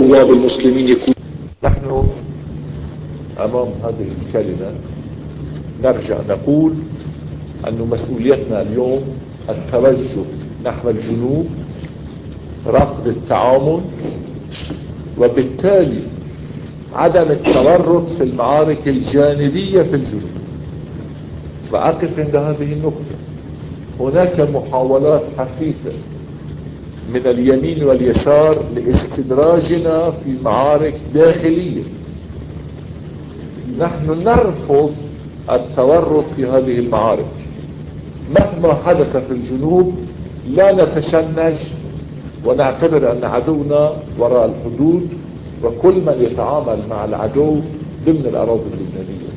الله بالمسلمين يكون. نحن امام هذه الكلمة نرجع نقول أن مسؤوليتنا اليوم التوجه نحو الجنوب، رفض التعامل، وبالتالي عدم التورط في المعارك الجانبية في الجنوب. وأقف عند هذه النقطة. هناك محاولات حثيثة من اليمين واليسار لاستدراجنا في معارك داخلية. نحن نرفض التورط في هذه المعارك. مهما حدث في الجنوب لا نتشنج ونعتبر أن عدونا وراء الحدود، وكل من يتعامل مع العدو ضمن الأراضي اللبنانية.